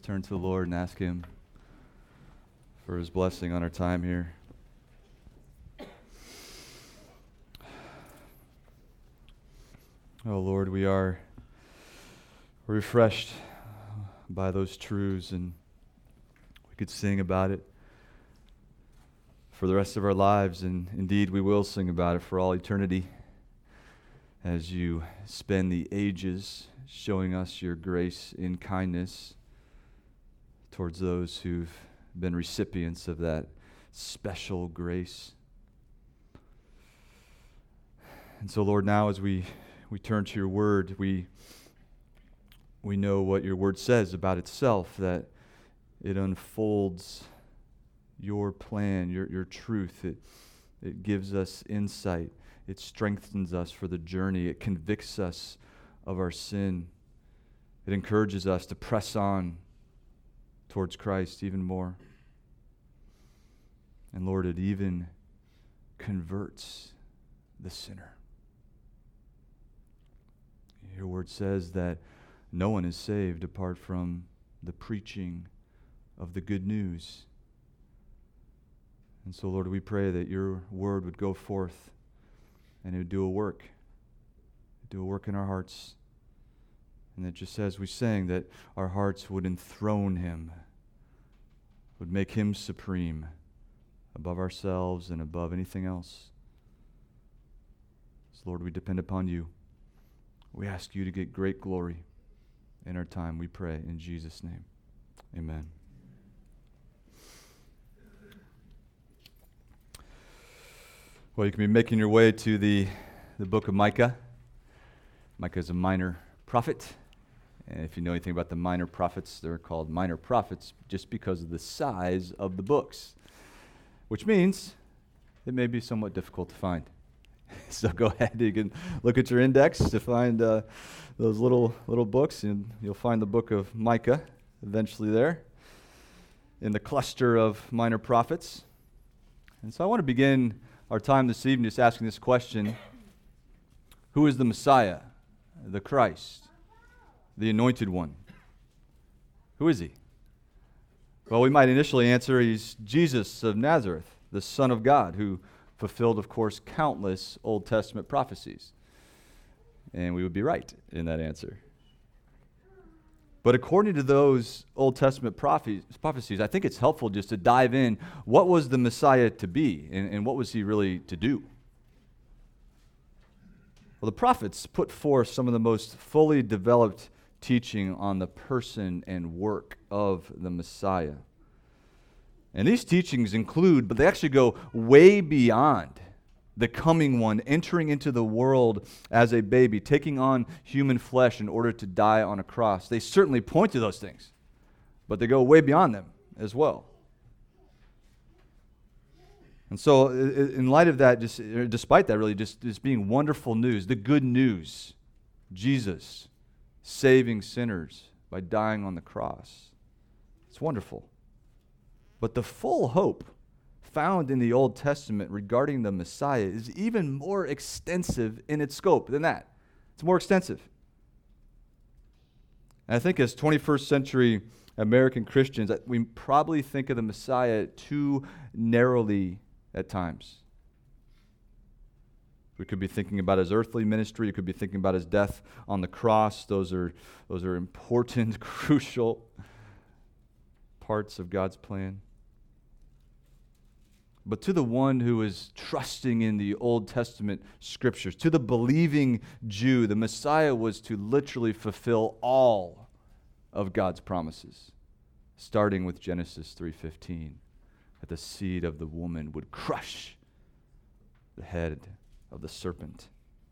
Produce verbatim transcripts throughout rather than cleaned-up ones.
turn to the Lord and ask Him for His blessing on our time here. Oh Lord, we are refreshed by those truths, and we could sing about it for the rest of our lives, and indeed we will sing about it for all eternity as you spend the ages showing us your grace in kindness towards those who've been recipients of that special grace. And so, Lord, now as we, we turn to your word, we, we know what your word says about itself, that it unfolds your plan, your, your truth. It, it gives us insight. It strengthens us for the journey. It convicts us of our sin. It encourages us to press on towards Christ even more. And Lord, it even converts the sinner. Your word says that no one is saved apart from the preaching of the good news. And so, Lord, we pray that your word would go forth and it would do a work, do a work in our hearts. And that just as we sang, that our hearts would enthrone him, would make him supreme above ourselves and above anything else. So, Lord, we depend upon you. We ask you to get great glory in our time, we pray in Jesus' name. Amen. Well, you can be making your way to the, the book of Micah. Micah is a minor prophet. And if you know anything about the minor prophets, they're called minor prophets just because of the size of the books, which means it may be somewhat difficult to find. So go ahead, you can look at your index to find uh, those little little books, and you'll find the book of Micah eventually there in the cluster of minor prophets. And so I want to begin our time this evening just asking this question: who is the Messiah, the Christ, the Anointed One? Who is he? Well, we might initially answer he's Jesus of Nazareth, the Son of God, who fulfilled, of course, countless Old Testament prophecies. And we would be right in that answer. But according to those Old Testament prophecies, I think it's helpful just to dive in. What was the Messiah to be, and, and what was he really to do? Well, the prophets put forth some of the most fully developed teaching on the person and work of the Messiah. And these teachings include, but they actually go way beyond the coming one, entering into the world as a baby, taking on human flesh in order to die on a cross. They certainly point to those things, but they go way beyond them as well. And so in light of that, just, despite that really, just, just being wonderful news, the good news, Jesus saving sinners by dying on the cross, it's wonderful. But the full hope found in the Old Testament regarding the Messiah is even more extensive in its scope than that. It's more extensive. And I think as twenty-first century American Christians, we probably think of the Messiah too narrowly at times. We could be thinking about his earthly ministry. We could be thinking about his death on the cross. Those are, those are important, crucial parts of God's plan. But to the one who is trusting in the Old Testament scriptures, to the believing Jew, the Messiah was to literally fulfill all of God's promises, starting with Genesis three fifteen, that the seed of the woman would crush the head of the serpent.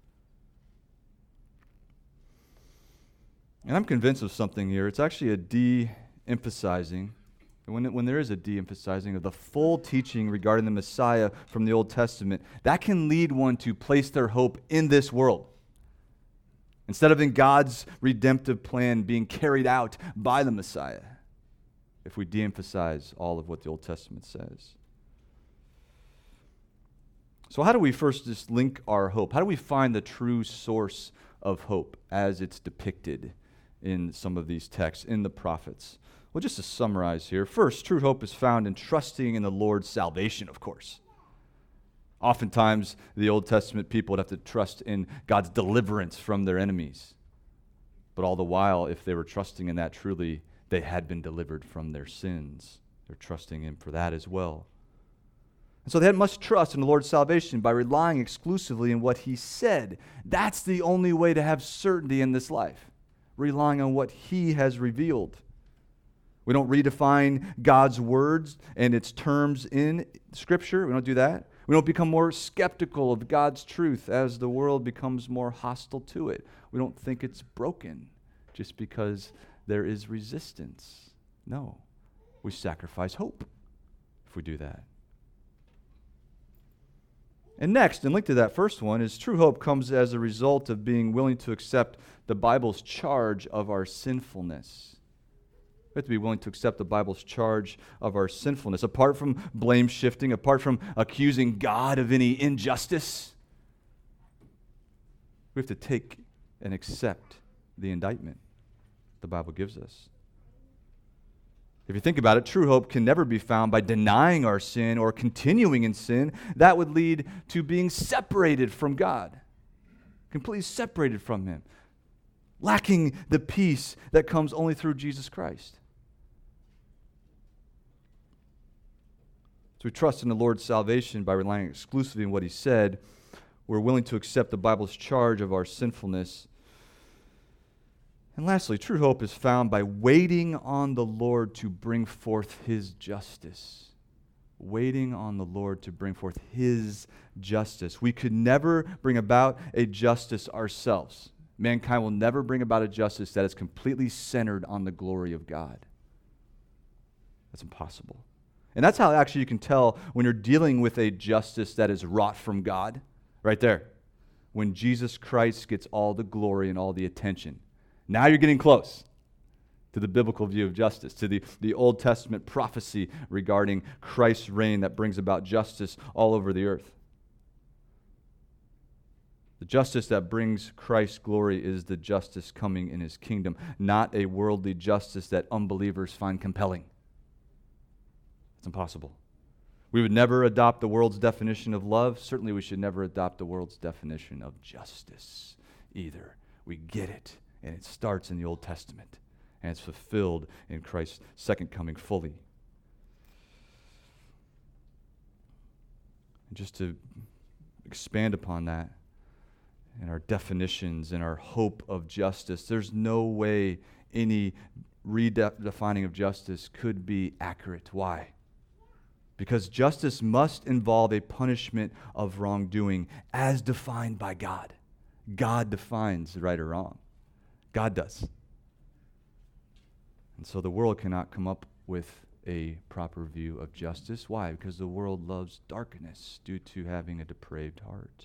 And I'm convinced of something here. It's actually a de-emphasizing When, it, when there is a de-emphasizing of the full teaching regarding the Messiah from the Old Testament, that can lead one to place their hope in this world instead of in God's redemptive plan being carried out by the Messiah, if we de-emphasize all of what the Old Testament says. So how do we first just link our hope? How do we find the true source of hope as it's depicted in some of these texts, in the prophets? Well, just to summarize here, first, true hope is found in trusting in the Lord's salvation, of course. Oftentimes, the Old Testament people would have to trust in God's deliverance from their enemies. But all the while, if they were trusting in that truly, they had been delivered from their sins. They're trusting Him for that as well. And so they must trust in the Lord's salvation by relying exclusively on what He said. That's the only way to have certainty in this life, relying on what He has revealed. We don't redefine God's words and its terms in Scripture. We don't do that. We don't become more skeptical of God's truth as the world becomes more hostile to it. We don't think it's broken just because there is resistance. No, we sacrifice hope if we do that. And next, and linked to that first one, is true hope comes as a result of being willing to accept the Bible's charge of our sinfulness. We have to be willing to accept the Bible's charge of our sinfulness. Apart from blame shifting, apart from accusing God of any injustice, we have to take and accept the indictment the Bible gives us. If you think about it, true hope can never be found by denying our sin or continuing in sin. That would lead to being separated from God, completely separated from Him, lacking the peace that comes only through Jesus Christ. So we trust in the Lord's salvation by relying exclusively on what He said. We're willing to accept the Bible's charge of our sinfulness. And lastly, true hope is found by waiting on the Lord to bring forth His justice. Waiting on the Lord to bring forth His justice. We could never bring about a justice ourselves. Mankind will never bring about a justice that is completely centered on the glory of God. That's impossible. And that's how actually you can tell when you're dealing with a justice that is wrought from God. Right there. When Jesus Christ gets all the glory and all the attention. Now you're getting close to the biblical view of justice, to the, the Old Testament prophecy regarding Christ's reign that brings about justice all over the earth. The justice that brings Christ's glory is the justice coming in His kingdom, not a worldly justice that unbelievers find compelling. It's impossible. We would never adopt the world's definition of love. Certainly we should never adopt the world's definition of justice either. We get it, and it starts in the Old Testament, and it's fulfilled in Christ's second coming fully. And just to expand upon that, and our definitions and our hope of justice, there's no way any redefining of justice could be accurate. Why? Because justice must involve a punishment of wrongdoing as defined by God. God defines right or wrong. God does. And so the world cannot come up with a proper view of justice. Why? Because the world loves darkness due to having a depraved heart.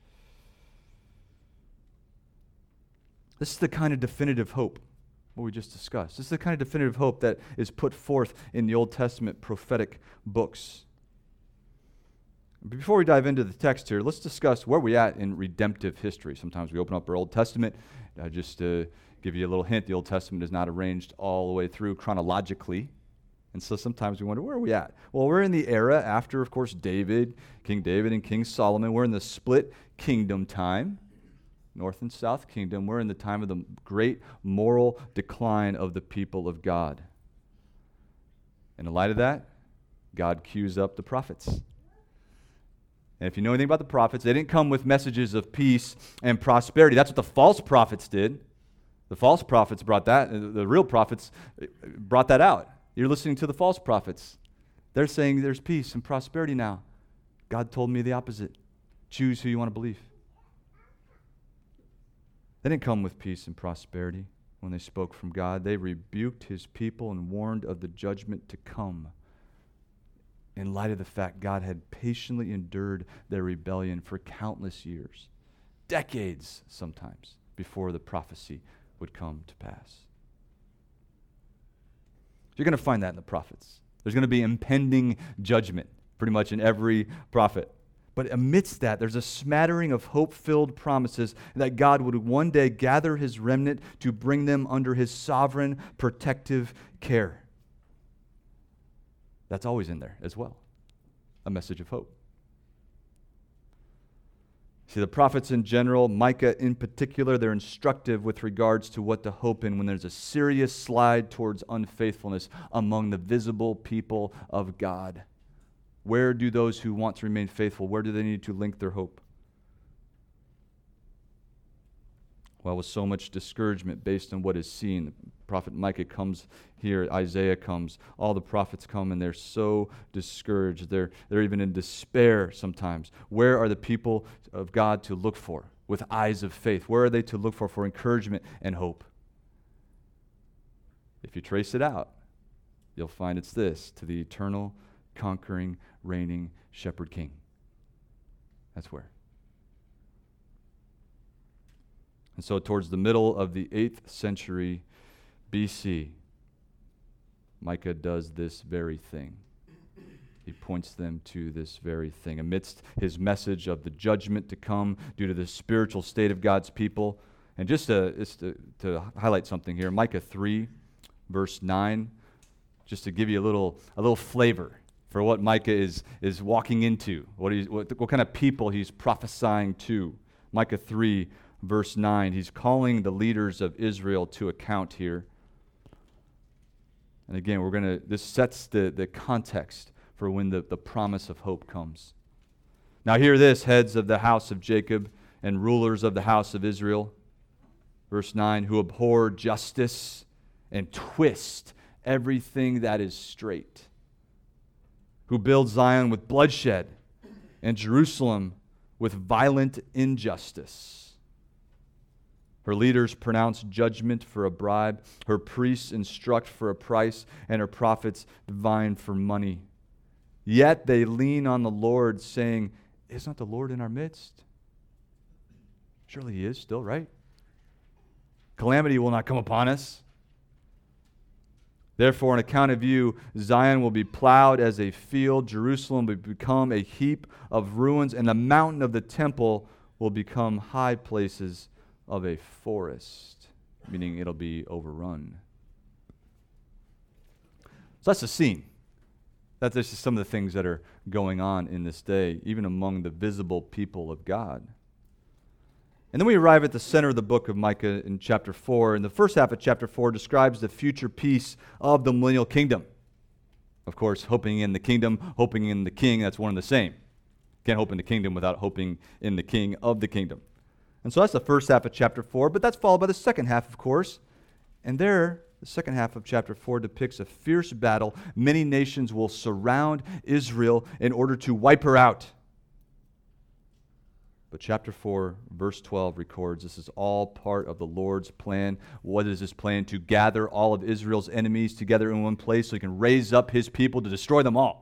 This is the kind of definitive hope, what we just discussed. This is the kind of definitive hope that is put forth in the Old Testament prophetic books. Before we dive into the text here, let's discuss where we're at in redemptive history. Sometimes we open up our Old Testament. Uh, just to give you a little hint, the Old Testament is not arranged all the way through chronologically. And so sometimes we wonder, where are we at? Well, we're in the era after, of course, David, King David and King Solomon. We're in the split kingdom time. North and South Kingdom, we're in the time of the great moral decline of the people of God. And in light of that, God cues up the prophets. And if you know anything about the prophets, they didn't come with messages of peace and prosperity. That's what the false prophets did. The false prophets brought that. The real prophets brought that out. You're listening to the false prophets. They're saying there's peace and prosperity now. God told me the opposite. Choose who you want to believe. They didn't come with peace and prosperity when they spoke from God. They rebuked His people and warned of the judgment to come in light of the fact God had patiently endured their rebellion for countless years, decades sometimes, before the prophecy would come to pass. You're going to find that in the prophets. There's going to be impending judgment pretty much in every prophet. But amidst that, there's a smattering of hope-filled promises that God would one day gather His remnant to bring them under His sovereign protective care. That's always in there as well. A message of hope. See, the prophets in general, Micah in particular, they're instructive with regards to what to hope in when there's a serious slide towards unfaithfulness among the visible people of God. Where do those who want to remain faithful, where do they need to link their hope? Well, with so much discouragement based on what is seen, the prophet Micah comes here, Isaiah comes, all the prophets come, and they're so discouraged. They're, they're even in despair sometimes. Where are the people of God to look for with eyes of faith? Where are they to look for for encouragement and hope? If you trace it out, you'll find it's this: to the eternal, conquering, reigning shepherd king. That's where. And so towards the middle of the eighth century B C, Micah does this very thing. He points them to this very thing. Amidst his message of the judgment to come due to the spiritual state of God's people. And just to, just to, to highlight something here, Micah three, verse nine, just to give you a little, a little flavor for what Micah is, is walking into, what, he's, what, what kind of people he's prophesying to. Micah three, verse nine, he's calling the leaders of Israel to account here. And again, we're going to, this sets the, the context for when the, the promise of hope comes. Now hear this, heads of the house of Jacob and rulers of the house of Israel. Verse nine, who abhor justice and twist everything that is straight. Who build Zion with bloodshed and Jerusalem with violent injustice. Her leaders pronounce judgment for a bribe. Her priests instruct for a price, and her prophets divine for money. Yet they lean on the Lord, saying, is not the Lord in our midst? Surely he is still, right? Calamity will not come upon us. Therefore, on account of you, Zion will be plowed as a field, Jerusalem will become a heap of ruins, and the mountain of the temple will become high places of a forest, meaning it'll be overrun. So that's the scene. That's just some of the things that are going on in this day, even among the visible people of God. And then we arrive at the center of the book of Micah in chapter four. And the first half of chapter four describes the future peace of the millennial kingdom. Of course, hoping in the kingdom, hoping in the king, that's one and the same. Can't hope in the kingdom without hoping in the king of the kingdom. And so that's the first half of chapter four, but that's followed by the second half, of course. And there, the second half of chapter four depicts a fierce battle. Many nations will surround Israel in order to wipe her out. But chapter four, verse twelve records this is all part of the Lord's plan. What is his plan? To gather all of Israel's enemies together in one place so he can raise up his people to destroy them all.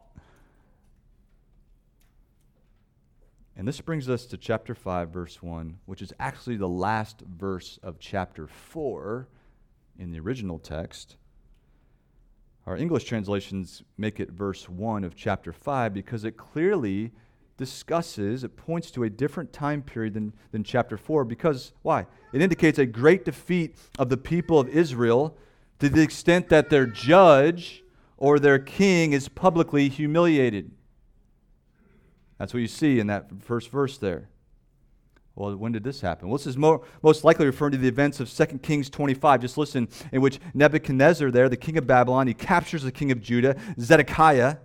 And this brings us to chapter five, verse one, which is actually the last verse of chapter four in the original text. Our English translations make it verse one of chapter five because it clearly discusses, it points to a different time period than, than chapter four. Because, why? It indicates a great defeat of the people of Israel to the extent that their judge or their king is publicly humiliated. That's what you see in that first verse there. Well, when did this happen? Well, this is more, most likely referring to the events of Second Kings twenty-five. Just listen, in which Nebuchadnezzar there, the king of Babylon, he captures the king of Judah, Zedekiah,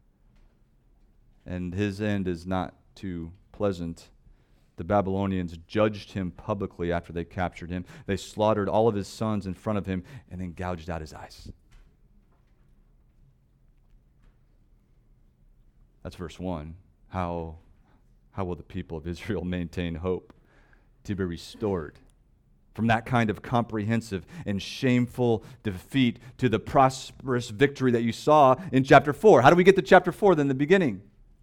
and his end is not too pleasant. The Babylonians judged him publicly after they captured him. They slaughtered all of his sons in front of him and then gouged out his eyes. That's verse one. How, how will the people of Israel maintain hope to be restored from that kind of comprehensive and shameful defeat to the prosperous victory that you saw in chapter four? How do we get to chapter four than the beginning?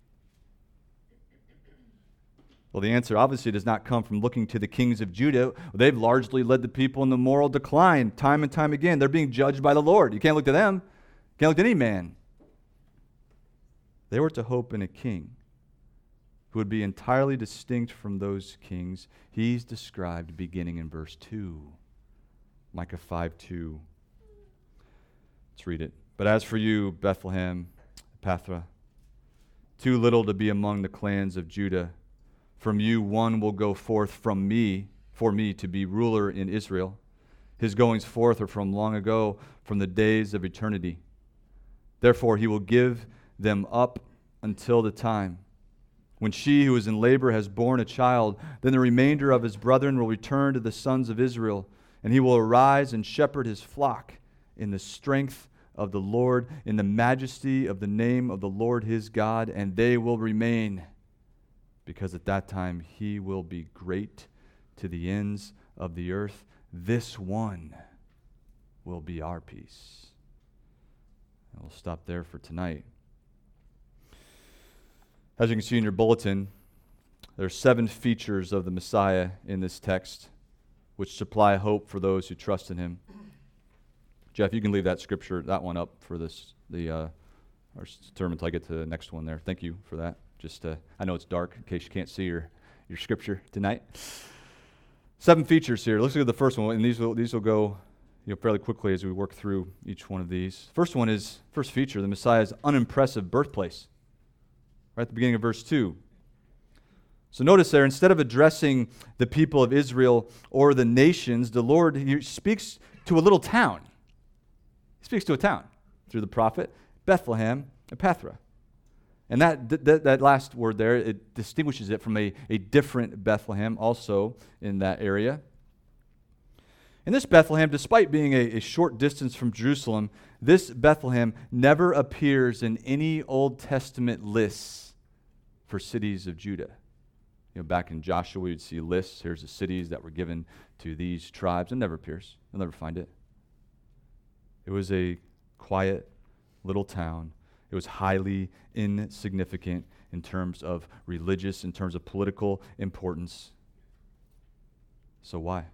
Well, the answer obviously does not come from looking to the kings of Judah. They've largely led the people in the moral decline time and time again. They're being judged by the Lord. You can't look to them. You can't look to any man. They were to hope in a king who would be entirely distinct from those kings. He's described beginning in verse two. Micah five two. Let's read it. But as for you, Bethlehem, Epaphra, too little to be among the clans of Judah. From you one will go forth from me, for me to be ruler in Israel. His goings forth are from long ago, from the days of eternity. Therefore he will give them up until the time when she who is in labor has borne a child. Then the remainder of his brethren will return to the sons of Israel, and he will arise and shepherd his flock in the strength of the Lord, in the majesty of the name of the Lord his God, and they will remain, because at that time he will be great to the ends of the earth. This one will be our peace. And we'll stop there for tonight. As you can see in your bulletin, there are seven features of the Messiah in this text which supply hope for those who trust in him. Jeff, you can leave that scripture, that one up for this, the uh, our sermon until I get to the next one there. Thank you for that. Just, uh, I know it's dark in case you can't see your, your scripture tonight. Seven features here. Let's look at the first one, and these will these will go you know, fairly quickly as we work through each one of these. First one is, first feature, the Messiah's unimpressive birthplace. Right at the beginning of verse two. So notice there, instead of addressing the people of Israel or the nations, the Lord he speaks to a little town. He speaks to a town through the prophet, Bethlehem, Epaphra. And that, that that last word there, it distinguishes it from a, a different Bethlehem also in that area. And this Bethlehem, despite being a, a short distance from Jerusalem, this Bethlehem never appears in any Old Testament lists for cities of Judah. You know, back in Joshua, you'd see lists. Here's the cities that were given to these tribes. It never appears. You'll never find it. It was a quiet little town. It was highly insignificant in terms of religious, in terms of political importance. So why?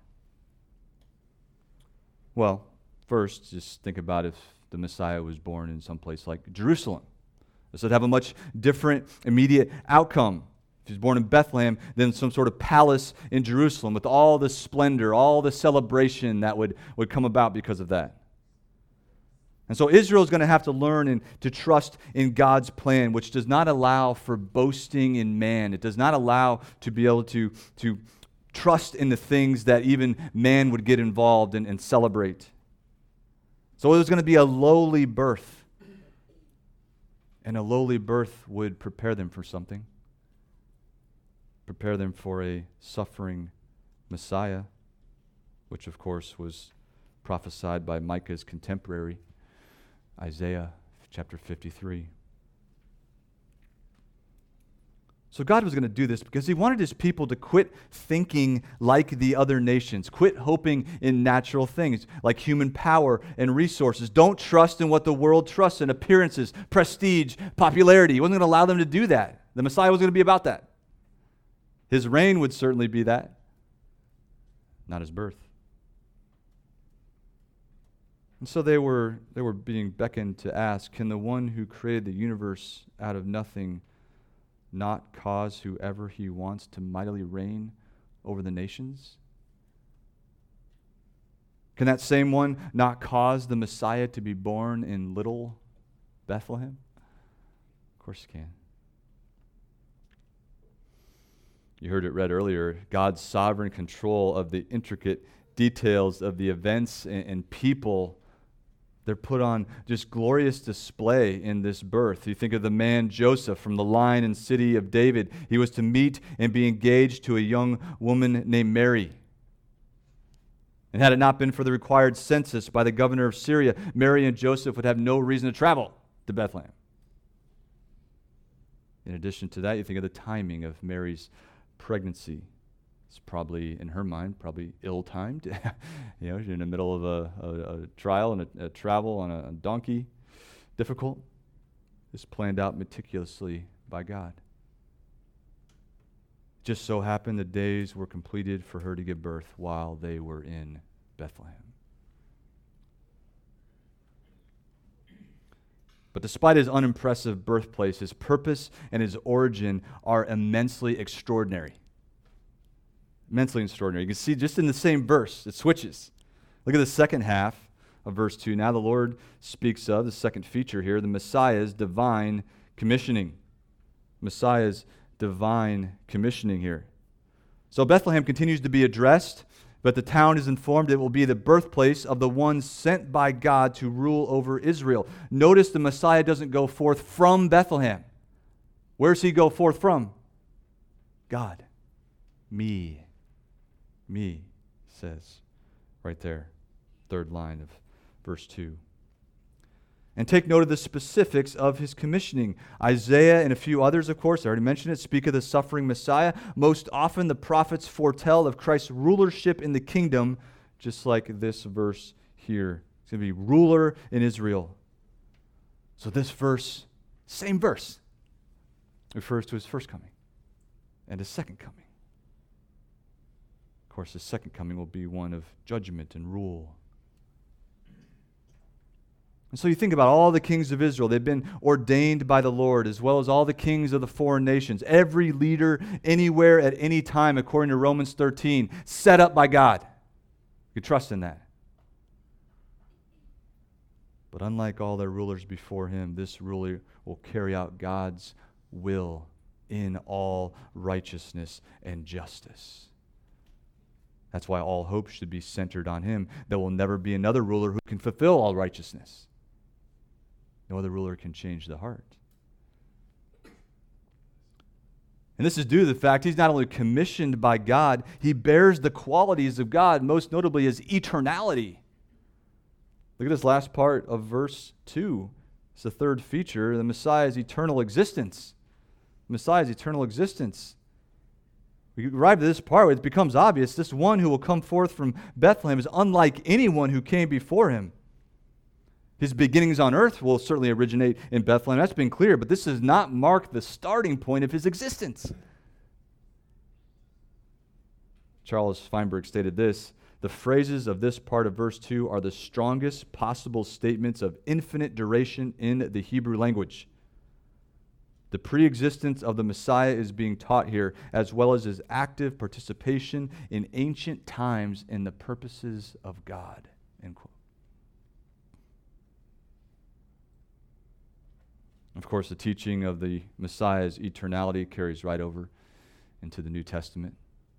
Well, first, just think about if the Messiah was born in some place like Jerusalem. This would have a much different immediate outcome. If he was born in Bethlehem, then some sort of palace in Jerusalem with all the splendor, all the celebration that would, would come about because of that. And so Israel is going to have to learn and to trust in God's plan, which does not allow for boasting in man. It does not allow to be able to, to trust in the things that even man would get involved in and celebrate. So it was going to be a lowly birth. And a lowly birth would prepare them for something. Prepare them for a suffering Messiah, which of course was prophesied by Micah's contemporary, Isaiah chapter fifty-three. So God was going to do this because he wanted his people to quit thinking like the other nations, quit hoping in natural things like human power and resources. Don't trust in what the world trusts in, appearances, prestige, popularity. He wasn't going to allow them to do that. The Messiah was going to be about that. His reign would certainly be that, not his birth. And so they were they were being beckoned to ask, can the one who created the universe out of nothing not cause whoever he wants to mightily reign over the nations? Can that same one not cause the Messiah to be born in little Bethlehem? Of course he can. You heard it read earlier, God's sovereign control of the intricate details of the events and, and people. They're put on just glorious display in this birth. You think of the man Joseph from the line and city of David. He was to meet and be engaged to a young woman named Mary. And had it not been for the required census by the governor of Syria, Mary and Joseph would have no reason to travel to Bethlehem. In addition to that, you think of the timing of Mary's pregnancy. It's probably, in her mind, probably ill-timed. You know, she's in the middle of a, a, a trial and a, a travel on a, a donkey. Difficult. It's planned out meticulously by God. Just so happened the days were completed for her to give birth while they were in Bethlehem. But despite his unimpressive birthplace, his purpose and his origin are immensely extraordinary. Immensely extraordinary. You can see just in the same verse, it switches. Look at the second half of verse two. Now the Lord speaks of, the second feature here, the Messiah's divine commissioning. Messiah's divine commissioning here. So Bethlehem continues to be addressed, but the town is informed it will be the birthplace of the one sent by God to rule over Israel. Notice the Messiah doesn't go forth from Bethlehem. Where does he go forth from? God. Me. Me, says right there, third line of verse two. And take note of the specifics of his commissioning. Isaiah and a few others, of course, I already mentioned it, speak of the suffering Messiah. Most often the prophets foretell of Christ's rulership in the kingdom, just like this verse here. He's going to be ruler in Israel. So this verse, same verse, refers to his first coming and his second coming. Of course, his second coming will be one of judgment and rule. And so you think about all the kings of Israel. They've been ordained by the Lord, as well as all the kings of the foreign nations. Every leader, anywhere, at any time, according to Romans thirteen, set up by God. You can trust in that. But unlike all their rulers before him, this ruler will carry out God's will in all righteousness and justice. That's why all hope should be centered on him. There will never be another ruler who can fulfill all righteousness. No other ruler can change the heart. And this is due to the fact he's not only commissioned by God, he bears the qualities of God, most notably his eternality. Look at this last part of verse two. It's the third feature, the Messiah's eternal existence. The Messiah's eternal existence. We arrive at this part where it becomes obvious this one who will come forth from Bethlehem is unlike anyone who came before him. His beginnings on earth will certainly originate in Bethlehem. That's been clear, but this does not mark the starting point of his existence. Charles Feinberg stated this: the phrases of this part of verse two are the strongest possible statements of infinite duration in the Hebrew language. The pre-existence of the Messiah is being taught here, as well as his active participation in ancient times in the purposes of God. End quote. Of course, the teaching of the Messiah's eternality carries right over into the New Testament.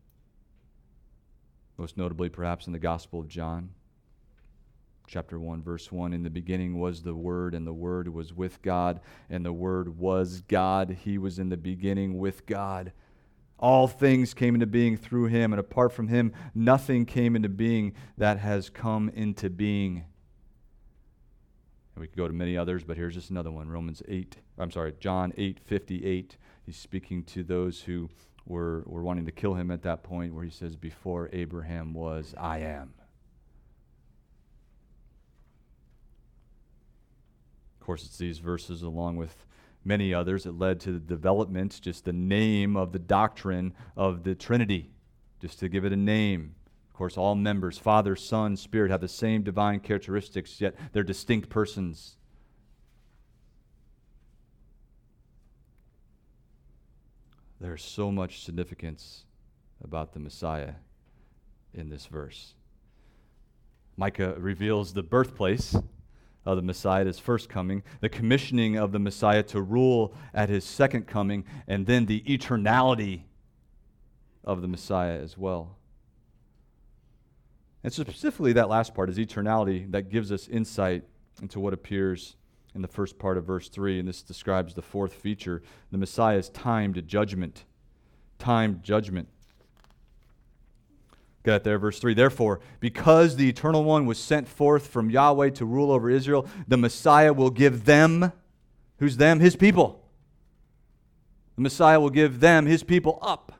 Most notably, perhaps, in the Gospel of John. Chapter one, verse one, in the beginning was the Word, and the Word was with God, and the Word was God. He was in the beginning with God. All things came into being through him, and apart from him, nothing came into being that has come into being. And we could go to many others, but here's just another one. Romans eight, I'm sorry, John eight fifty-eight. He's speaking to those who were, were wanting to kill him at that point, where he says, before Abraham was, I am. Of course, it's these verses, along with many others, that led to the development, just the name of the doctrine of the Trinity, just to give it a name. Of course, all members, Father, Son, Spirit, have the same divine characteristics, yet they're distinct persons. There's so much significance about the Messiah in this verse. Micah reveals the birthplace of the Messiah at his first coming, the commissioning of the Messiah to rule at his second coming, and then the eternality of the Messiah as well. And specifically that last part is eternality that gives us insight into what appears in the first part of verse three, and this describes the fourth feature, the Messiah's timed judgment. Timed judgment. Got it there, verse three. Therefore, because the Eternal One was sent forth from Yahweh to rule over Israel, the Messiah will give them, who's them? His people. The Messiah will give them, his people, up.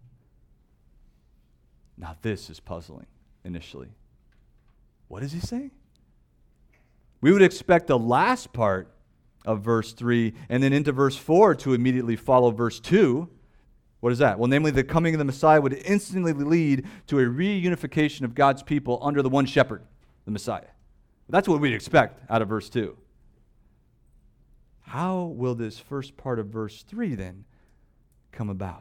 Now this is puzzling initially. What is he saying? We would expect the last part of verse three and then into verse four to immediately follow verse two. What is that? Well, namely, the coming of the Messiah would instantly lead to a reunification of God's people under the one shepherd, the Messiah. That's what we'd expect out of verse two. How will this first part of verse three then come about?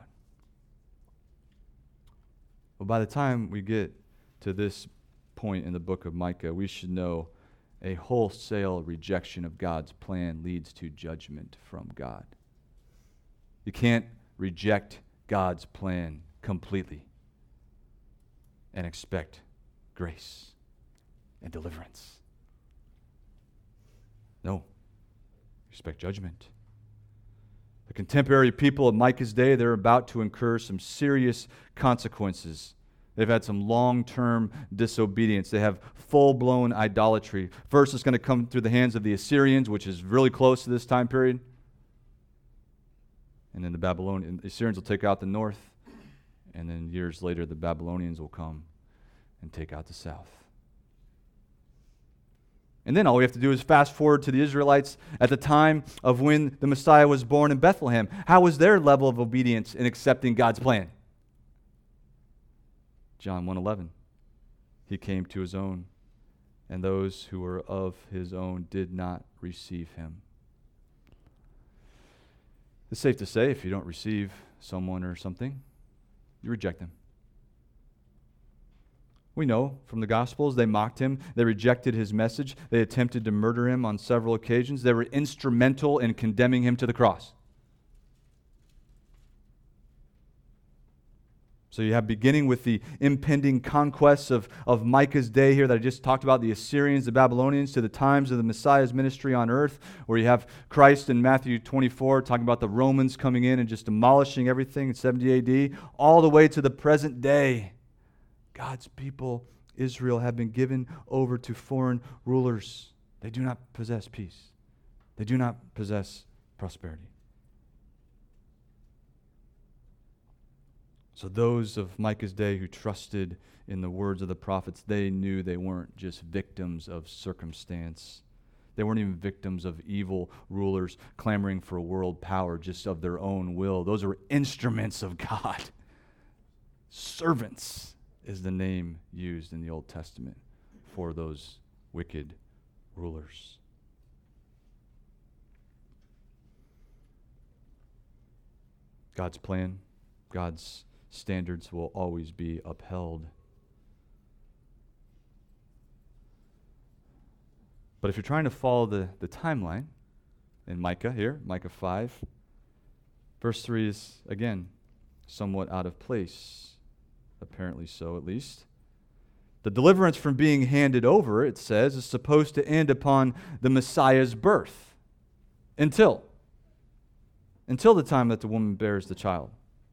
Well, by the time we get to this point in the book of Micah, we should know A wholesale rejection of God's plan leads to judgment from God. You can't reject God's plan completely and expect grace and deliverance. No. Expect judgment. The contemporary people of Micah's day, they're about to incur some serious consequences. They've had some long-term disobedience. They have full-blown idolatry. First, it's going to come through the hands of the Assyrians, which is really close to this time period. And then the Babylonians, the Assyrians will take out the north, and then years later, the Babylonians will come and take out the south. And then all we have to do is fast forward to the Israelites at the time of when the Messiah was born in Bethlehem. How was their level of obedience in accepting God's plan? John one eleven. He came to his own, and those who were of his own did not receive him. It's safe to say if you don't receive someone or something, you reject them. We know from the Gospels they mocked him, they rejected his message, they attempted to murder him on several occasions, they were instrumental in condemning him to the cross. So you have beginning with the impending conquests of, of Micah's day here that I just talked about, the Assyrians, the Babylonians, to the times of the Messiah's ministry on earth, where you have Christ in Matthew twenty-four talking about the Romans coming in and just demolishing everything in seventy A D, all the way to the present day. God's people, Israel, have been given over to foreign rulers. They do not possess peace. They do not possess prosperity. So those of Micah's day who trusted in the words of the prophets, they knew they weren't just victims of circumstance. They weren't even victims of evil rulers clamoring for world power just of their own will. Those were instruments of God. Servants is the name used in the Old Testament for those wicked rulers. God's plan, God's standards will always be upheld. But if you're trying to follow the, the timeline in Micah here, Micah five, verse three is, again, somewhat out of place. Apparently so, at least. The deliverance from being handed over, it says, is supposed to end upon the Messiah's birth. Until. Until the time that the woman bears the child.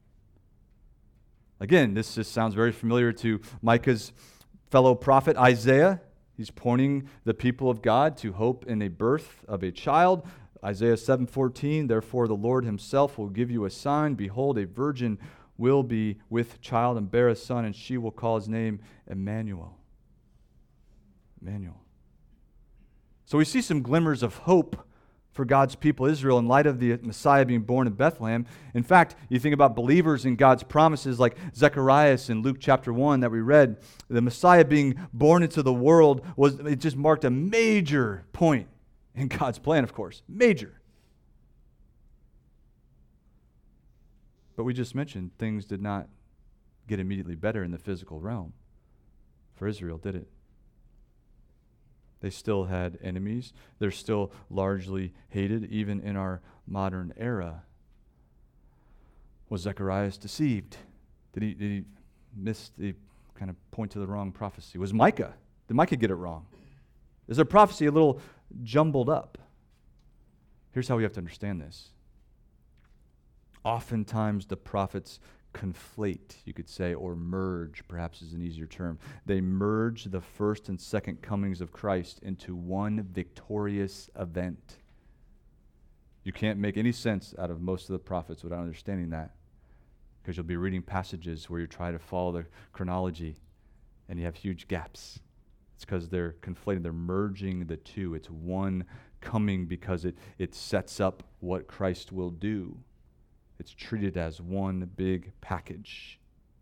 Again, this just sounds very familiar to Micah's fellow prophet Isaiah. He's pointing the people of God to hope in a birth of a child. Isaiah seven fourteen, therefore the Lord himself will give you a sign. Behold, a virgin will be with child and bear a son, and she will call his name Emmanuel. Emmanuel. So we see some glimmers of hope for God's people Israel in light of the Messiah being born in Bethlehem. In fact, you think about believers in God's promises like Zechariah in Luke chapter one that we read, the Messiah being born into the world, was it just marked a major point in God's plan, of course. Major. But we just mentioned things did not get immediately better in the physical realm for Israel, did it? They still had enemies. They're still largely hated, even in our modern era. Was Zechariah deceived? Did he, did he miss the kind of point to the wrong prophecy? Was Micah? Did Micah get it wrong? Is their prophecy a little jumbled up? Here's how we have to understand this. Oftentimes the prophets conflate, you could say, or merge, perhaps is an easier term. They merge the first and second comings of Christ into one victorious event. You can't make any sense out of most of the prophets without understanding that, because you'll be reading passages where you try to follow the chronology and you have huge gaps. It's because they're conflating, they're merging the two. It's one coming because it, it sets up what Christ will do. It's treated as one big package.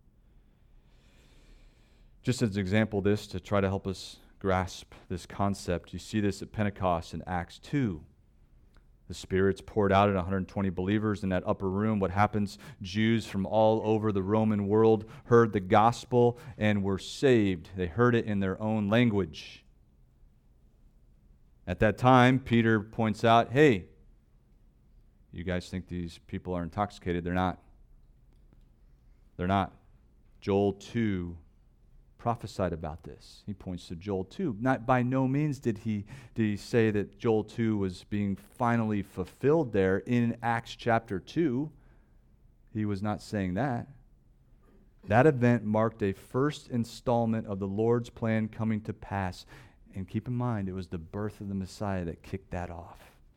Just as an example of this, to try to help us grasp this concept, you see this at Pentecost in Acts two. The Spirit's poured out at one hundred twenty believers in that upper room. What happens? Jews from all over the Roman world heard the gospel and were saved. They heard it in their own language. At that time, Peter points out, hey, you guys think these people are intoxicated. They're not. They're not. Joel two prophesied about this. He points to Joel two. Not by no means did he did he say that Joel two was being finally fulfilled there in Acts chapter two. He was not saying that. That event marked a first installment of the Lord's plan coming to pass. And keep in mind, it was the birth of the Messiah that kicked that off.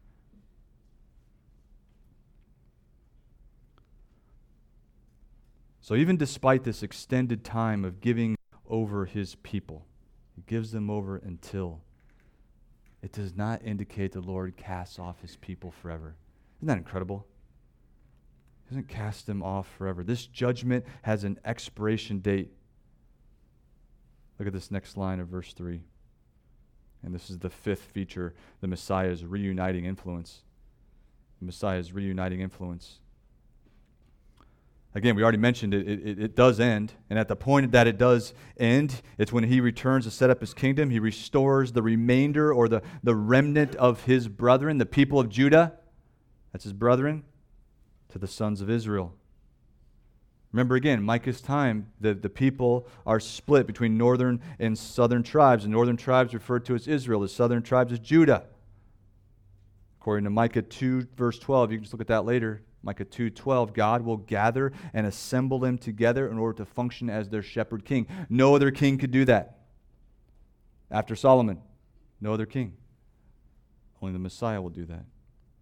So even despite this extended time of giving over his people, he gives them over until, it does not indicate the Lord casts off his people forever. Isn't that incredible? He doesn't cast them off forever. This judgment has an expiration date. Look at this next line of verse three. And this is the fifth feature, the Messiah's reuniting influence. The Messiah's reuniting influence. Again, we already mentioned it, it, it does end. And at the point that it does end, it's when he returns to set up his kingdom. He restores the remainder or the, the remnant of his brethren, the people of Judah. That's his brethren, to the sons of Israel. Remember again, Micah's time, the, the people are split between northern and southern tribes. The northern tribes referred to as Israel, the southern tribes as Judah. According to Micah two, verse twelve, you can just look at that later. Micah two twelve, God will gather and assemble them together in order to function as their shepherd king. No other king could do that. After Solomon, no other king. Only the Messiah will do that.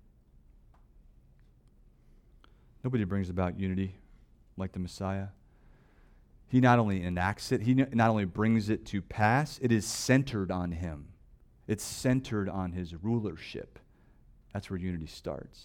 Nobody brings about unity like the Messiah. He not only enacts it, he not only brings it to pass, it is centered on him. It's centered on his rulership. That's where unity starts.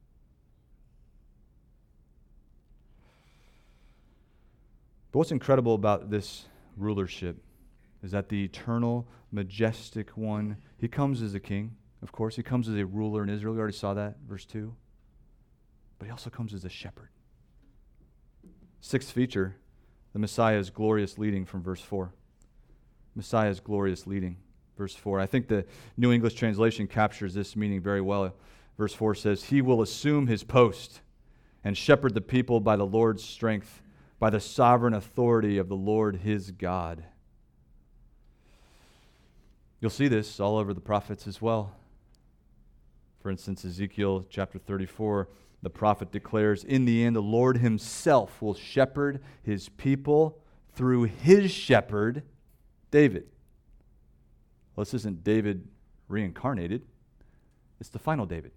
But what's incredible about this rulership is that the eternal, majestic one, he comes as a king, of course. He comes as a ruler in Israel. We already saw that, verse two. But he also comes as a shepherd. Sixth feature, the Messiah's glorious leading from verse four. Messiah's glorious leading, verse four. I think the New English Translation captures this meaning very well. Verse four says, he will assume his post and shepherd the people by the Lord's strength, by the sovereign authority of the Lord his God. You'll see this all over the prophets as well. For instance, Ezekiel chapter thirty-four, the prophet declares, in the end, the Lord himself will shepherd his people through his shepherd, David. Well, this isn't David reincarnated. It's the final David.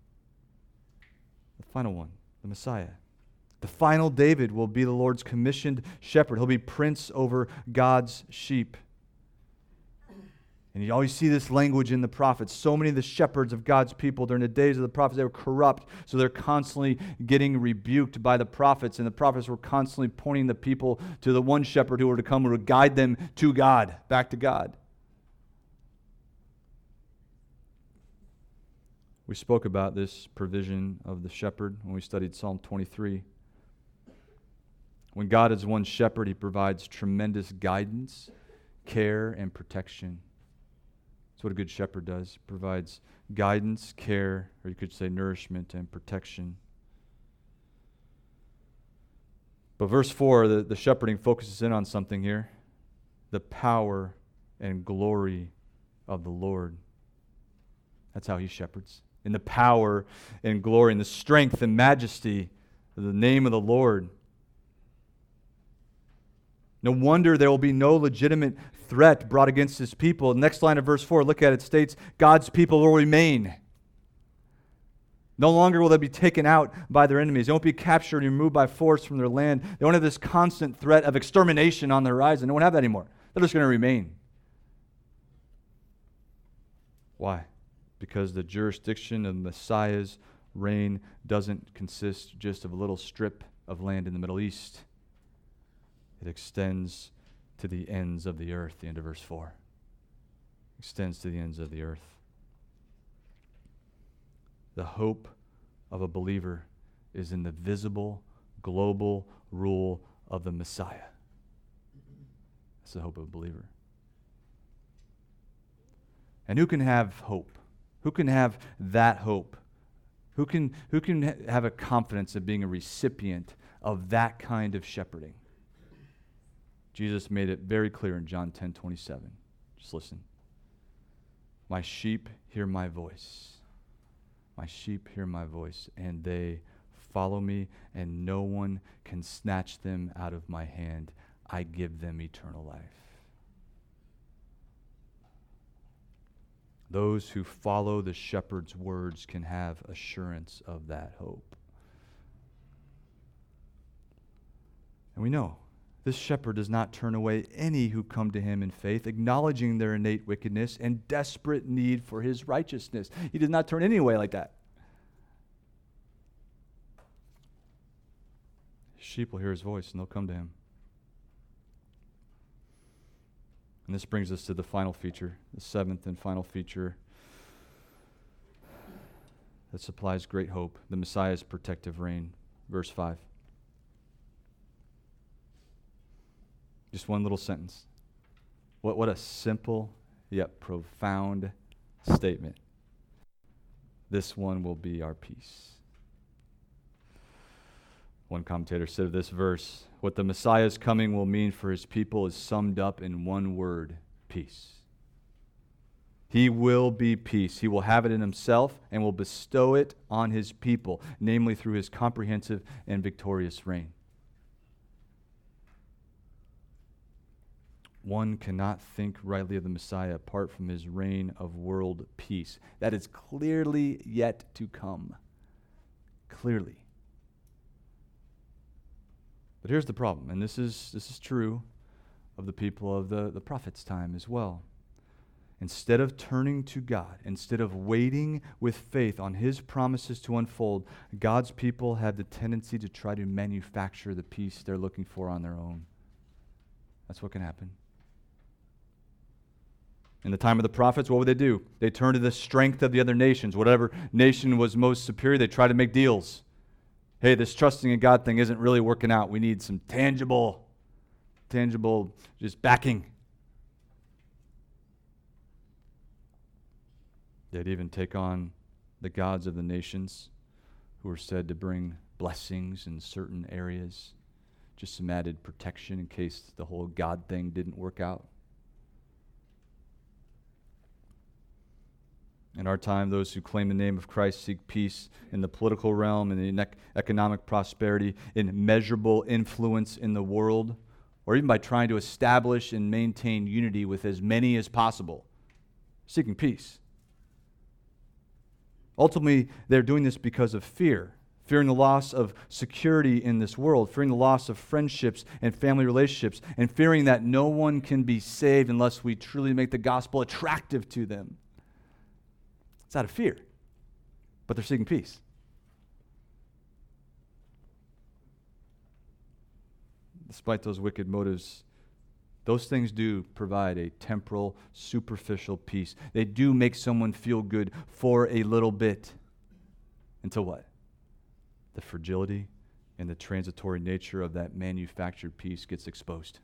The final one, the Messiah. The final David will be the Lord's commissioned shepherd. He'll be prince over God's sheep. And you always see this language in the prophets. So many of the shepherds of God's people during the days of the prophets, they were corrupt, so they're constantly getting rebuked by the prophets, and the prophets were constantly pointing the people to the one shepherd who were to come, who would guide them to God, back to God. We spoke about this provision of the shepherd when we studied Psalm twenty-three. When God is one shepherd, he provides tremendous guidance, care, and protection. That's what a good shepherd does. He provides guidance, care, or you could say nourishment and protection. But verse four, the, the shepherding focuses in on something here. The power and glory of the Lord. That's how he shepherds. In the power and glory and the strength and majesty of the name of the Lord. No wonder there will be no legitimate threat brought against his people. Next line of verse four, look at it, states, God's people will remain. No longer will they be taken out by their enemies. They won't be captured and removed by force from their land. They won't have this constant threat of extermination on the horizon. They won't have that anymore. They're just going to remain. Why? Because the jurisdiction of Messiah's reign doesn't consist just of a little strip of land in the Middle East. It extends to the ends of the earth, the end of verse four. Extends to the ends of the earth. The hope of a believer is in the visible, global rule of the Messiah. That's the hope of a believer. And who can have hope? Who can have that hope? Who can, who can ha- have a confidence of being a recipient of that kind of shepherding? Jesus made it very clear in John ten twenty-seven. Just listen. My sheep hear my voice. My sheep hear my voice, and they follow me, and no one can snatch them out of my hand. I give them eternal life. Those who follow the shepherd's words can have assurance of that hope. And we know this shepherd does not turn away any who come to him in faith, acknowledging their innate wickedness and desperate need for his righteousness. He does not turn any away like that. His sheep will hear his voice and they'll come to him. And this brings us to the final feature, the seventh and final feature that supplies great hope, the Messiah's protective reign. Verse five. Just one little sentence. What, what a simple yet profound statement. This one will be our peace. One commentator said of this verse, what the Messiah's coming will mean for his people is summed up in one word, peace. He will be peace. He will have it in himself and will bestow it on his people, namely through his comprehensive and victorious reign. One cannot think rightly of the Messiah apart from his reign of world peace. That is clearly yet to come. Clearly. But here's the problem, and this is this is true of the people of the, the prophet's time as well. Instead of turning to God, instead of waiting with faith on his promises to unfold, God's people have the tendency to try to manufacture the peace they're looking for on their own. That's what can happen. In the time of the prophets, what would they do? They turned to the strength of the other nations. Whatever nation was most superior, they tried to make deals. Hey, this trusting in God thing isn't really working out. We need some tangible, tangible just backing. They'd even take on the gods of the nations who were said to bring blessings in certain areas, just some added protection in case the whole God thing didn't work out. In our time, those who claim the name of Christ seek peace in the political realm and in economic prosperity, in measurable influence in the world, or even by trying to establish and maintain unity with as many as possible, seeking peace. Ultimately, they're doing this because of fear, fearing the loss of security in this world, fearing the loss of friendships and family relationships, and fearing that no one can be saved unless we truly make the gospel attractive to them. It's out of fear, but they're seeking peace. Despite those wicked motives, those things do provide a temporal, superficial peace. They do make someone feel good for a little bit. Until what? The fragility and the transitory nature of that manufactured peace gets exposed.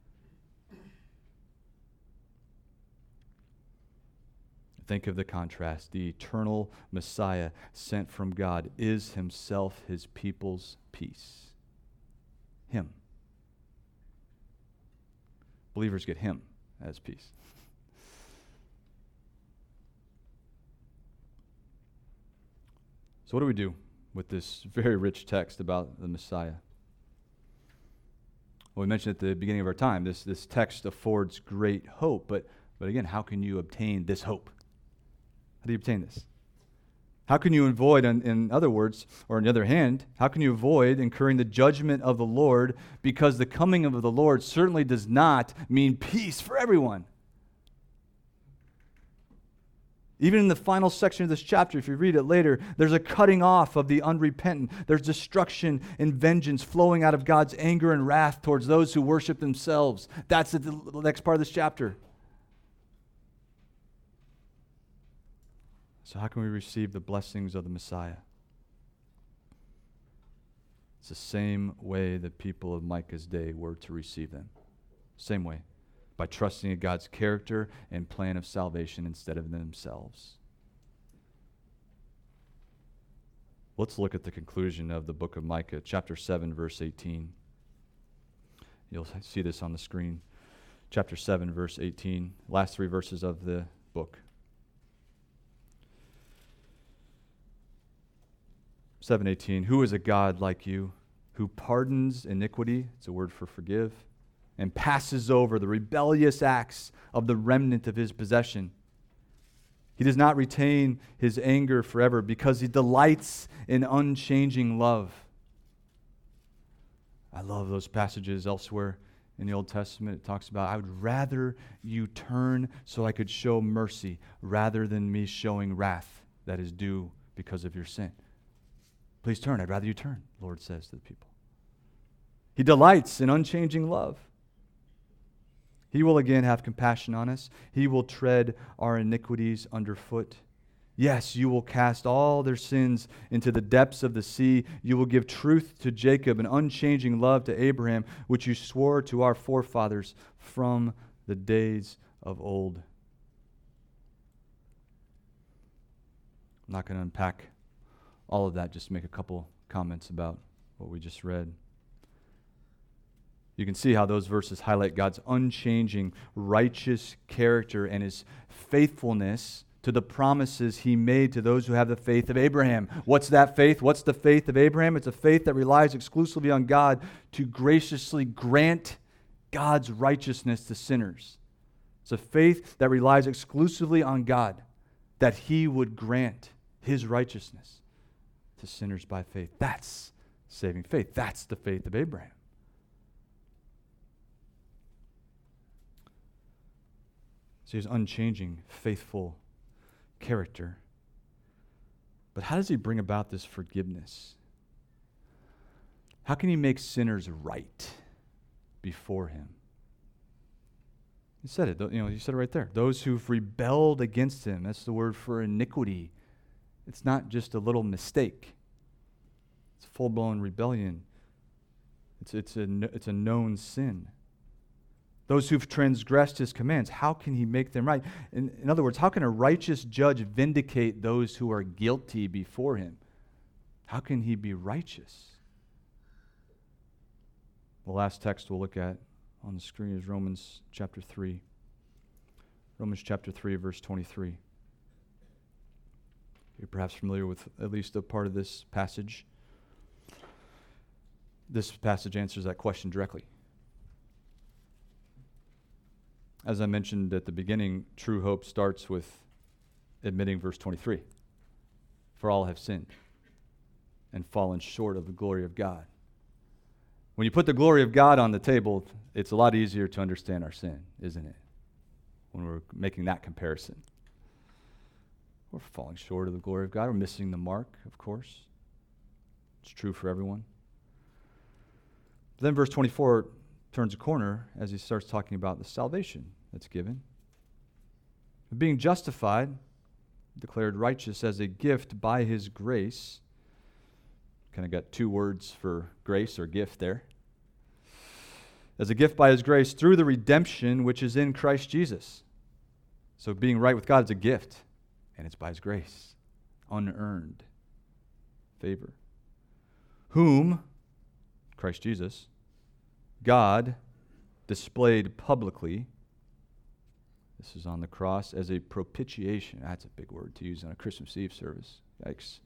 Think of the contrast. The eternal Messiah sent from God is himself his people's peace. Him. Believers get him as peace. So what do we do with this very rich text about the Messiah? Well, we mentioned at the beginning of our time, this, this text affords great hope. But, but again, how can you obtain this hope? How do you obtain this? How can you avoid, in, in other words, or on the other hand, how can you avoid incurring the judgment of the Lord? Because the coming of the Lord certainly does not mean peace for everyone. Even in the final section of this chapter, if you read it later, there's a cutting off of the unrepentant. There's destruction and vengeance flowing out of God's anger and wrath towards those who worship themselves. That's the next part of this chapter. So how can we receive the blessings of the Messiah? It's the same way the people of Micah's day were to receive them. Same way. by trusting in God's character and plan of salvation instead of themselves. Let's look at the conclusion of the book of Micah, chapter seven, verse eighteen. You'll see this on the screen. Chapter seven, verse eighteen, last three verses of the book. seven eighteen, who is a God like you, who pardons iniquity, it's a word for forgive, and passes over the rebellious acts of the remnant of his possession. He does not retain his anger forever because he delights in unchanging love. I love those passages elsewhere in the Old Testament. It talks about, I would rather you turn so I could show mercy rather than me showing wrath that is due because of your sin. Please turn. I'd rather you turn, the Lord says to the people. He delights in unchanging love. He will again have compassion on us. He will tread our iniquities underfoot. Yes, you will cast all their sins into the depths of the sea. You will give truth to Jacob and unchanging love to Abraham, which you swore to our forefathers from the days of old. I'm not going to unpack all of that, just make a couple comments about what we just read. You can see how those verses highlight God's unchanging, righteous character and his faithfulness to the promises he made to those who have the faith of Abraham. What's that faith? What's the faith of Abraham? It's a faith that relies exclusively on God to graciously grant God's righteousness to sinners. It's a faith that relies exclusively on God, that he would grant his righteousness to sinners by faith. That's saving faith. That's the faith of Abraham. So his unchanging, faithful character. But how does he bring about this forgiveness? How can he make sinners right before him? He said it, you know, you said it right there. Those who've rebelled against him, that's the word for iniquity. It's not just a little mistake. It's full-blown rebellion. It's, it's, a, it's a known sin. Those who've transgressed his commands, how can he make them right? In, in other words, how can a righteous judge vindicate those who are guilty before him? How can he be righteous? The last text we'll look at on the screen is Romans chapter three. Romans chapter three, verse twenty-three. You're perhaps familiar with at least a part of this passage. This passage answers that question directly. As I mentioned at the beginning, true hope starts with admitting verse twenty-three. For all have sinned and fallen short of the glory of God. When you put the glory of God on the table, it's a lot easier to understand our sin, isn't it? When we're making that comparison. We're falling short of the glory of God. We're missing the mark, of course. It's true for everyone. But then verse twenty-four turns a corner as he starts talking about the salvation that's given. Being justified, declared righteous as a gift by his grace. Kind of got two words for grace or gift there. As a gift by his grace through the redemption which is in Christ Jesus. So being right with God is a gift, and it's by his grace, unearned favor. Whom, Christ Jesus, God displayed publicly, this is on the cross, as a propitiation. That's a big word to use on a Christmas Eve service. Yikes.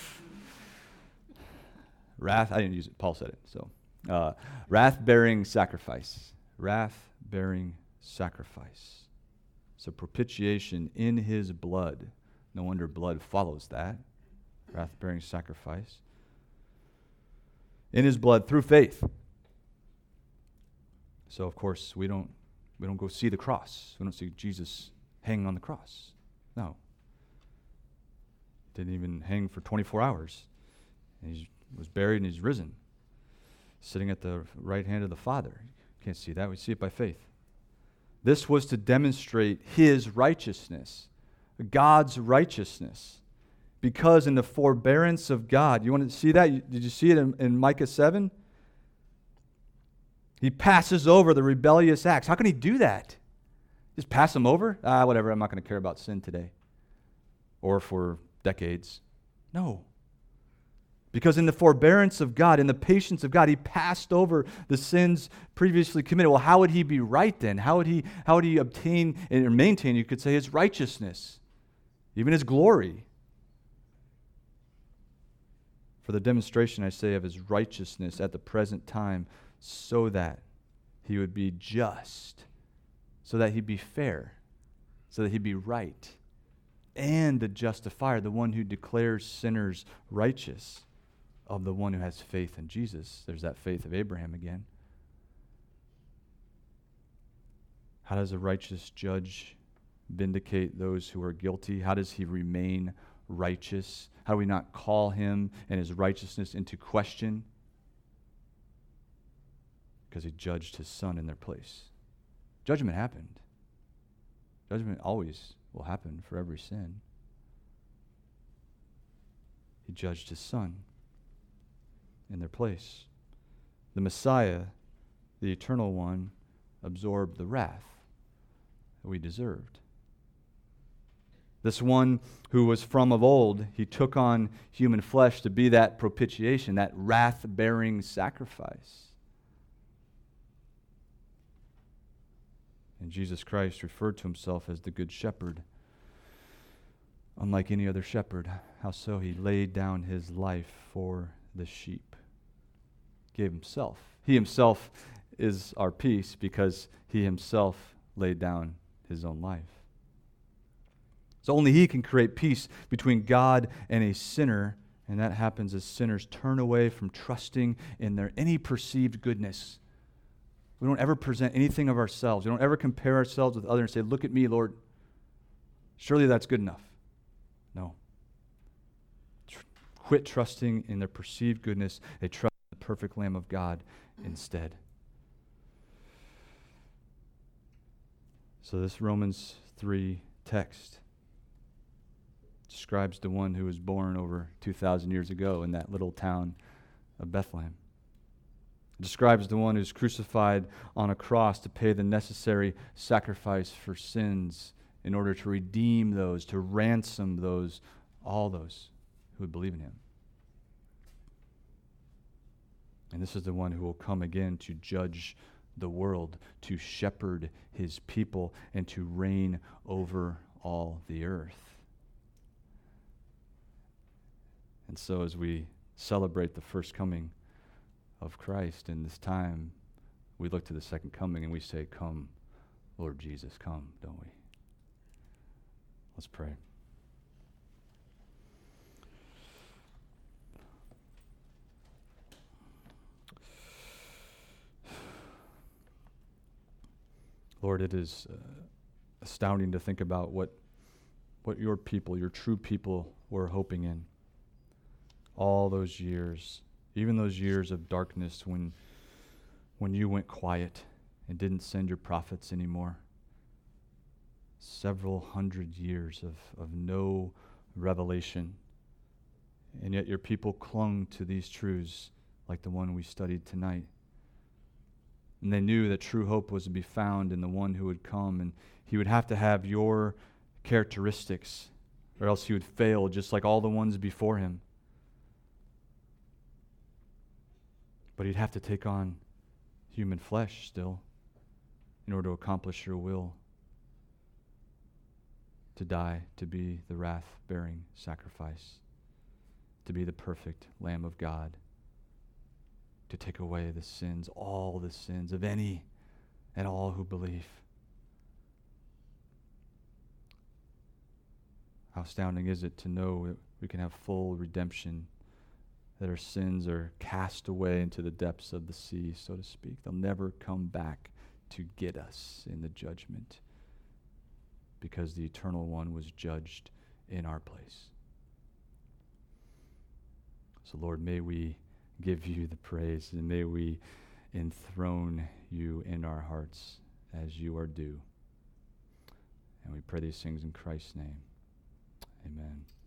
Wrath, I didn't use it, Paul said it. So, uh, wrath-bearing sacrifice. Wrath-bearing sacrifice. So propitiation in his blood. No wonder blood follows that. Wrath-bearing sacrifice. In his blood through faith. So of course we don't we don't go see the cross. We don't see Jesus hanging on the cross. No. Didn't even hang for twenty-four hours. He was buried and he's risen. Sitting at the right hand of the Father. Can't see that. We see it by faith. This was to demonstrate his righteousness. God's righteousness. Because in the forbearance of God, you want to see that? Did you see it in, in Micah seven? He passes over the rebellious acts. How can he do that? Just pass them over? Ah, whatever, I'm not going to care about sin today or for decades. No. Because in the forbearance of God, in the patience of God, he passed over the sins previously committed. Well, how would he be right then? How would he, how would he obtain and maintain, you could say, his righteousness, even his glory? For the demonstration, I say, of his righteousness at the present time, so that he would be just, so that he'd be fair, so that he'd be right, and the justifier, the one who declares sinners righteous, of the one who has faith in Jesus. There's that faith of Abraham again. How does a righteous judge vindicate those who are guilty? How does he remain righteous? How do we not call him and his righteousness into question? Because he judged his son in their place. Judgment happened. Judgment always will happen for every sin. He judged his son in their place. The Messiah, the Eternal One, absorbed the wrath that we deserved. This one who was from of old, he took on human flesh to be that propitiation, that wrath-bearing sacrifice. And Jesus Christ referred to himself as the Good Shepherd. Unlike any other shepherd, how so? He laid down his life for the sheep. Gave himself. He himself is our peace because he himself laid down his own life. So only he can create peace between God and a sinner, and that happens as sinners turn away from trusting in their any perceived goodness. We don't ever present anything of ourselves. We don't ever compare ourselves with others and say, look at me, Lord. Surely that's good enough. No. Tr- quit trusting in their perceived goodness. They trust in the perfect Lamb of God instead. So this Romans three text describes the one who was born over two thousand years ago in that little town of Bethlehem. It describes the one who's crucified on a cross to pay the necessary sacrifice for sins in order to redeem those, to ransom those, all those who would believe in him. And this is the one who will come again to judge the world, to shepherd his people, and to reign over all the earth. And so as we celebrate the first coming of Christ in this time, we look to the second coming and we say, come, Lord Jesus, come, don't we? Let's pray. Lord, it is uh, astounding to think about what what your people, your true people, were hoping in. All those years, even those years of darkness when when you went quiet and didn't send your prophets anymore. Several hundred years of, of no revelation. And yet your people clung to these truths like the one we studied tonight. And they knew that true hope was to be found in the one who would come, and he would have to have your characteristics, or else he would fail just like all the ones before him. But he'd have to take on human flesh still in order to accomplish your will, to die, to be the wrath-bearing sacrifice, to be the perfect Lamb of God, to take away the sins, all the sins of any and all who believe. How astounding is it to know that we can have full redemption, that our sins are cast away into the depths of the sea, so to speak. They'll never come back to get us in the judgment because the Eternal One was judged in our place. So Lord, may we give you the praise, and may we enthrone you in our hearts as you are due. And we pray these things in Christ's name. Amen.